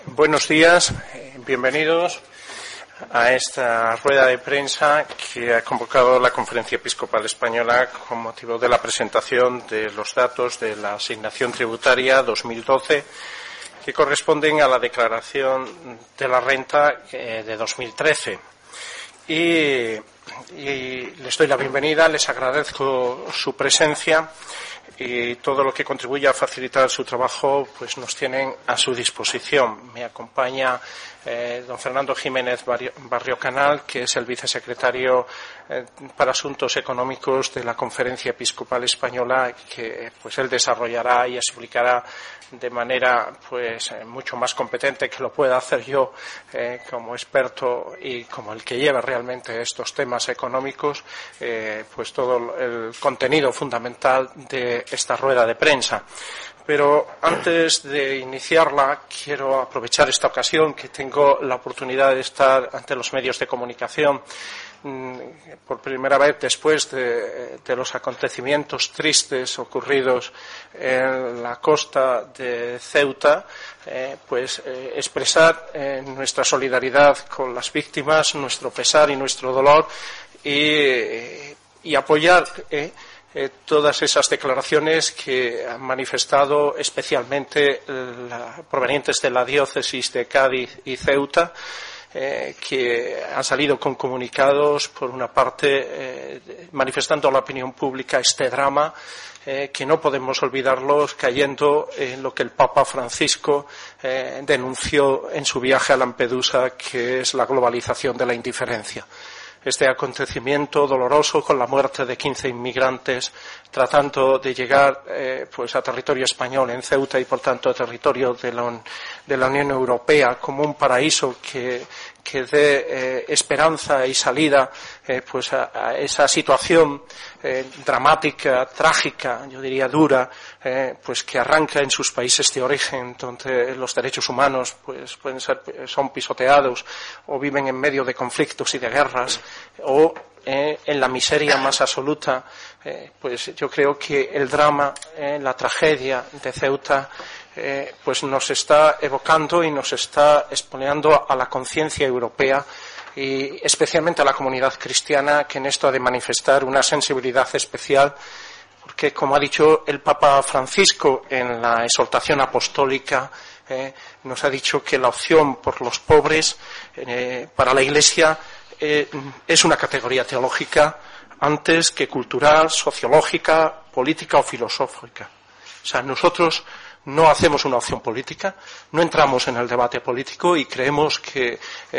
Buenos días, bienvenidos a esta rueda de prensa que ha convocado la Conferencia Episcopal Española con motivo de la presentación de los datos de la asignación tributaria 2012 que corresponden a la declaración de la renta de 2013. Y les doy la bienvenida, les agradezco su presencia y todo lo que contribuya a facilitar su trabajo pues nos tienen a su disposición. Me acompaña don Fernando Jiménez Barrio Canal, que es el vicesecretario para Asuntos Económicos de la Conferencia Episcopal Española, que pues él desarrollará y explicará de manera pues mucho más competente que lo pueda hacer yo como experto y como el que lleva realmente estos temas económicos, pues todo el contenido fundamental de esta rueda de prensa. Pero antes de iniciarla, quiero aprovechar esta ocasión que tengo la oportunidad de estar ante los medios de comunicación por primera vez después de los acontecimientos tristes ocurridos en la costa de Ceuta, expresar nuestra solidaridad con las víctimas, nuestro pesar y nuestro dolor y apoyar todas esas declaraciones que han manifestado especialmente provenientes de la diócesis de Cádiz y Ceuta, que han salido con comunicados, por una parte, manifestando a la opinión pública este drama, que no podemos olvidarlos, cayendo en lo que el Papa Francisco denunció en su viaje a Lampedusa, que es la globalización de la indiferencia. Este acontecimiento doloroso con la muerte de 15 inmigrantes tratando de llegar a territorio español en Ceuta y por tanto a territorio de la Unión Europea como un paraíso que dé esperanza y salida a esa situación dramática, trágica, yo diría dura, que arranca en sus países de origen, donde los derechos humanos son pisoteados o viven en medio de conflictos y de guerras o en la miseria más absoluta. Yo creo que el drama, la tragedia de Ceuta nos está evocando y nos está exponiendo a la conciencia europea y especialmente a la comunidad cristiana, que en esto ha de manifestar una sensibilidad especial, porque como ha dicho el Papa Francisco en la exhortación apostólica, nos ha dicho que la opción por los pobres para la Iglesia es una categoría teológica antes que cultural, sociológica, política o filosófica. O sea, nosotros no hacemos una opción política, no entramos en el debate político y creemos que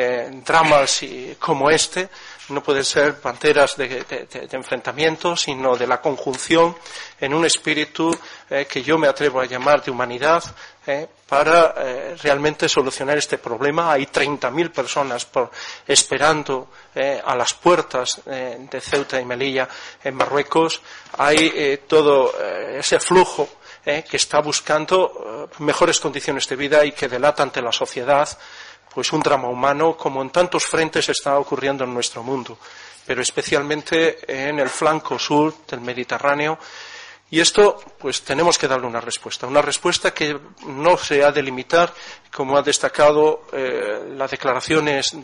dramas como este no pueden ser banderas de enfrentamiento, sino de la conjunción en un espíritu que yo me atrevo a llamar de humanidad, para realmente solucionar este problema. Hay 30.000 personas esperando a las puertas de Ceuta y Melilla en Marruecos. Hay todo ese flujo que está buscando mejores condiciones de vida y que delata ante la sociedad un drama humano, como en tantos frentes está ocurriendo en nuestro mundo, pero especialmente en el flanco sur del Mediterráneo. Y esto, tenemos que darle una respuesta que no se ha de limitar, como ha destacado las declaraciones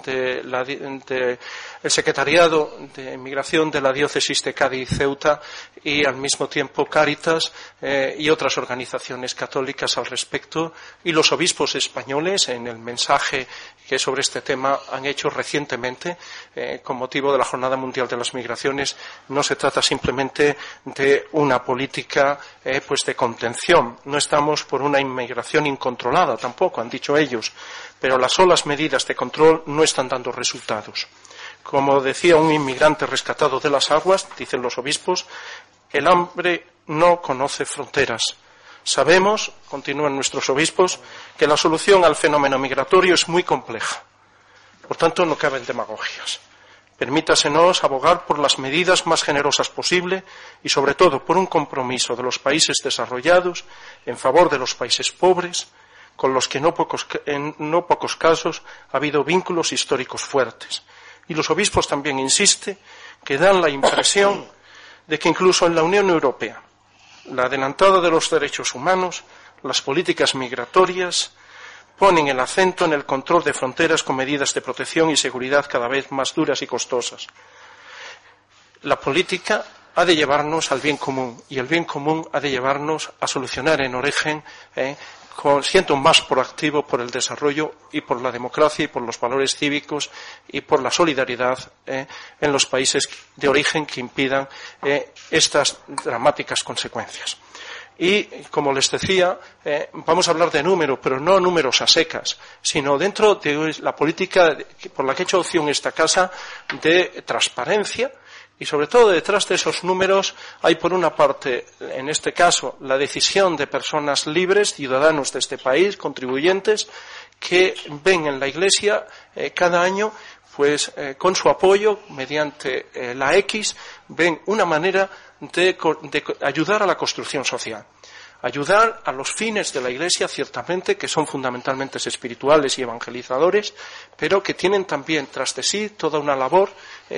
del Secretariado de Inmigración de la Diócesis de Cádiz y Ceuta y al mismo tiempo Cáritas y otras organizaciones católicas al respecto, y los obispos españoles en el mensaje que sobre este tema han hecho recientemente con motivo de la Jornada Mundial de las Migraciones. No se trata simplemente de una política de contención. No estamos por una inmigración incontrolada tampoco, han dicho ellos, pero las solas medidas de control no están dando resultados. Como decía un inmigrante rescatado de las aguas, dicen los obispos, el hambre no conoce fronteras. Sabemos, continúan nuestros obispos, que la solución al fenómeno migratorio es muy compleja. Por tanto, no caben demagogias. Permítasenos abogar por las medidas más generosas posible y, sobre todo, por un compromiso de los países desarrollados en favor de los países pobres, con los que en no pocos casos ha habido vínculos históricos fuertes. Y los obispos también insisten que dan la impresión de que incluso en la Unión Europea, la adelantada de los derechos humanos, las políticas migratorias, ponen el acento en el control de fronteras con medidas de protección y seguridad cada vez más duras y costosas. La política ha de llevarnos al bien común, y el bien común ha de llevarnos a solucionar en origen, siendo más proactivo por el desarrollo y por la democracia y por los valores cívicos y por la solidaridad en los países de origen que impidan estas dramáticas consecuencias. Y, como les decía, vamos a hablar de números, pero no números a secas, sino dentro de la política por la que ha hecho opción esta Casa de transparencia. Y sobre todo detrás de esos números hay, por una parte, en este caso, la decisión de personas libres, ciudadanos de este país, contribuyentes, que ven en la Iglesia cada año, pues con su apoyo, mediante la X, ven una manera de ayudar a la construcción social. Ayudar a los fines de la Iglesia, ciertamente, que son fundamentalmente espirituales y evangelizadores, pero que tienen también tras de sí toda una labor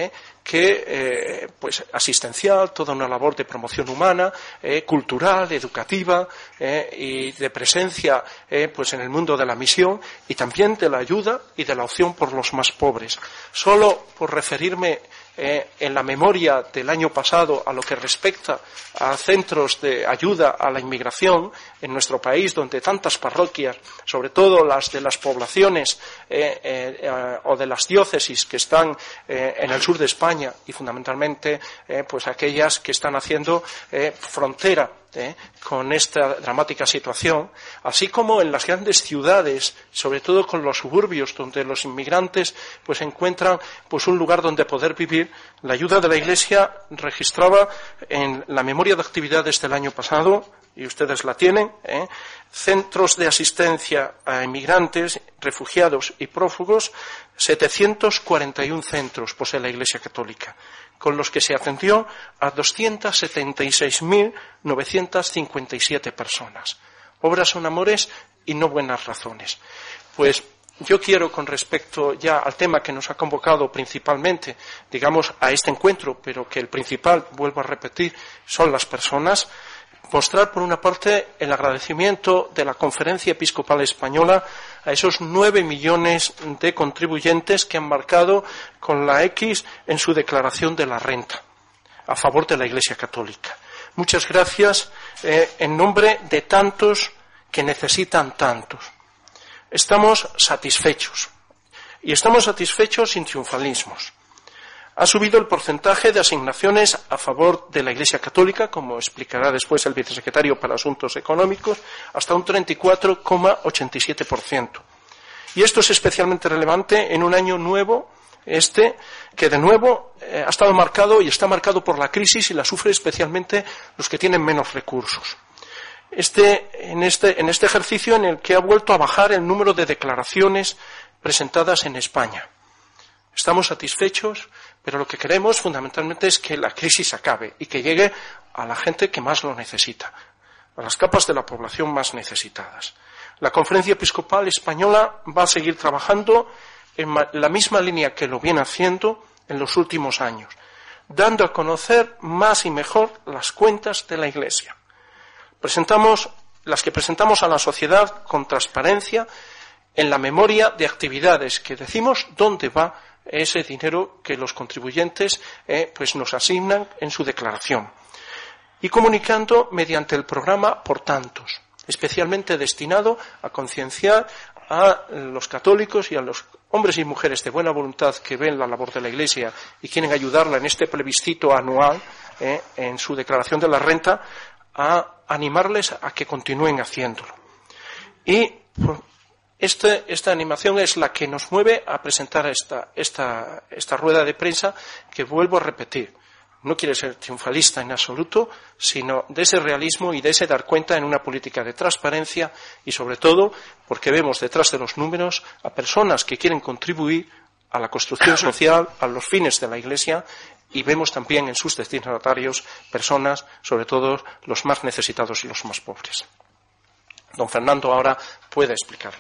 pues asistencial, toda una labor de promoción humana, cultural, educativa y de presencia pues en el mundo de la misión, y también de la ayuda y de la opción por los más pobres. Solo por referirme en la memoria del año pasado a lo que respecta a centros de ayuda a la inmigración en nuestro país, donde tantas parroquias, sobre todo las de las poblaciones o de las diócesis que están en el sur de España, y fundamentalmente pues aquellas que están haciendo frontera con esta dramática situación, así como en las grandes ciudades, sobre todo con los suburbios, donde los inmigrantes pues encuentran pues un lugar donde poder vivir. La ayuda de la Iglesia registraba en la memoria de actividades del año pasado, y ustedes la tienen, centros de asistencia a inmigrantes, refugiados y prófugos, 741 centros posee la Iglesia Católica, con los que se atendió a 276.957 personas. Obras son amores y no buenas razones. Pues yo quiero, con respecto ya al tema que nos ha convocado principalmente, digamos, a este encuentro, pero que el principal, vuelvo a repetir, son las personas, mostrar por una parte el agradecimiento de la Conferencia Episcopal Española a esos 9 millones de contribuyentes que han marcado con la X en su declaración de la renta a favor de la Iglesia Católica. Muchas gracias en nombre de tantos que necesitan tantos. Estamos satisfechos, y estamos satisfechos sin triunfalismos. Ha subido el porcentaje de asignaciones a favor de la Iglesia Católica, como explicará después el vicesecretario para Asuntos Económicos, hasta un 34,87%. Y esto es especialmente relevante en un año nuevo, que de nuevo ha estado marcado y está marcado por la crisis, y la sufren especialmente los que tienen menos recursos. En este ejercicio en el que ha vuelto a bajar el número de declaraciones presentadas en España. Estamos satisfechos, pero lo que queremos fundamentalmente es que la crisis acabe y que llegue a la gente que más lo necesita, a las capas de la población más necesitadas. La Conferencia Episcopal Española va a seguir trabajando en la misma línea que lo viene haciendo en los últimos años, dando a conocer más y mejor las cuentas de la Iglesia. Las que presentamos a la sociedad con transparencia en la memoria de actividades, que decimos dónde va ese dinero que los contribuyentes pues nos asignan en su declaración, y comunicando mediante el programa Por Tantos, especialmente destinado a concienciar a los católicos y a los hombres y mujeres de buena voluntad que ven la labor de la Iglesia y quieren ayudarla en este plebiscito anual en su declaración de la renta, a animarles a que continúen haciéndolo. Y esta animación es la que nos mueve a presentar esta rueda de prensa, que vuelvo a repetir, no quiere ser triunfalista en absoluto, sino de ese realismo y de ese dar cuenta en una política de transparencia, y sobre todo porque vemos detrás de los números a personas que quieren contribuir a la construcción social, a los fines de la Iglesia, y vemos también en sus destinatarios personas, sobre todo los más necesitados y los más pobres. Don Fernando ahora puede explicarlo.